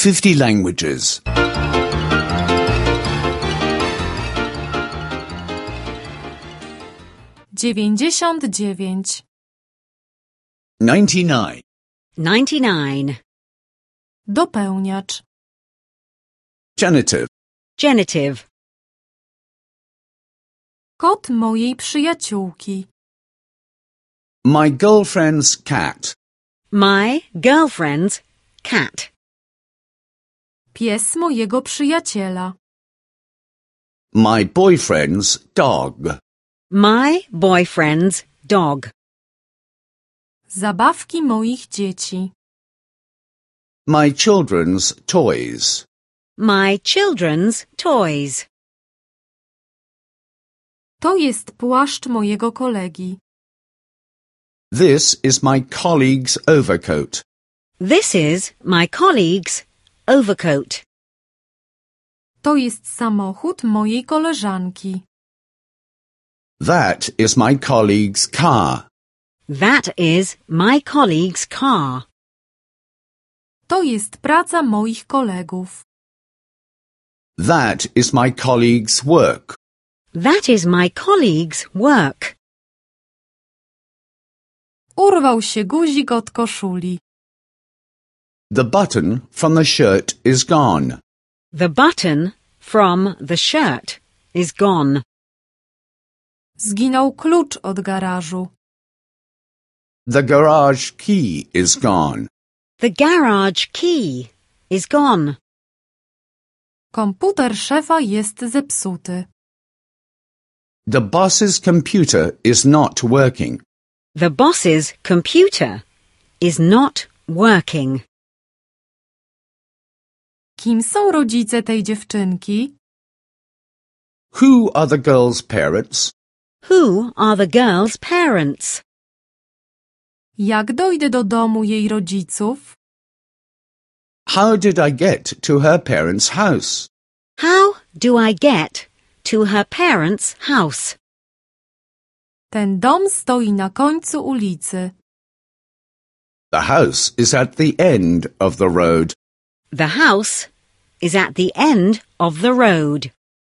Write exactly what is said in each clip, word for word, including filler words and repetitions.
fifty languages. dziewięćdziesiąt dziewięć. ninety-nine. ninety-nine. Dopełniacz. Genitive. Genitive. Kot mojej przyjaciółki. My girlfriend's cat. My girlfriend's cat. Pies mojego przyjaciela. My boyfriend's dog. My boyfriend's dog. Zabawki moich dzieci. My children's toys. My children's toys. To jest płaszcz mojego kolegi. This is my colleague's overcoat. This is my colleague's overcoat. To jest samochód mojej koleżanki. That is my colleague's car. That is my colleague's car. To jest praca moich kolegów. That is my colleague's work. That is my colleague's work. Urwał się guzik od koszuli. The button from the shirt is gone. The button from the shirt is gone. Zginął klucz od garażu. The garage key is gone. The garage key is gone. Komputer szefa jest zepsuty. The boss's computer is not working. The boss's computer is not working. Kim są rodzice tej dziewczynki? Who are the girl's parents? Who are the girl's parents? Jak dojdę do domu jej rodziców? How did I get to her parents' house? How do I get to her parents' house? Ten dom stoi na końcu ulicy. The house is at the end of the road. The house is at the end of the road.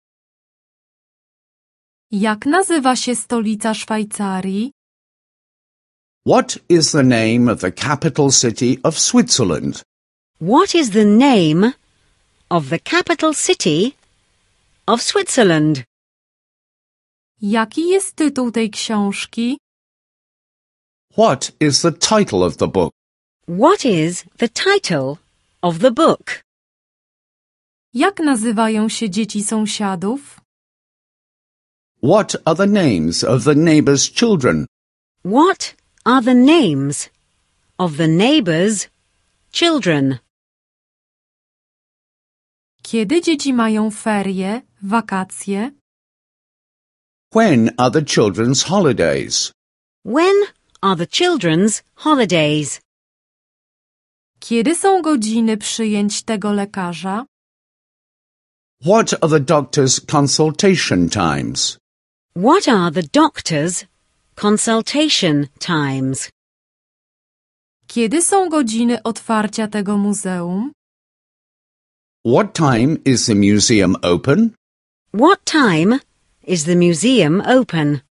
Jak nazywa się stolica Szwajcarii? What is the name of the capital city of Switzerland? What is the name of the capital city of Switzerland? Jaki jest tytuł tej książki? What is the title of the book? What is the title of the book? Jak nazywają się dzieci sąsiadów? What are the names of the neighbor's children? What are the names of the neighbor's children? Kiedy dzieci mają ferie, wakacje? When are the children's holidays? When are the children's holidays? Kiedy są godziny przyjęć tego lekarza? What are the doctor's consultation times? What are the doctor's consultation times? Kiedy są godziny otwarcia tego muzeum? What time is the museum open? What time is the museum open?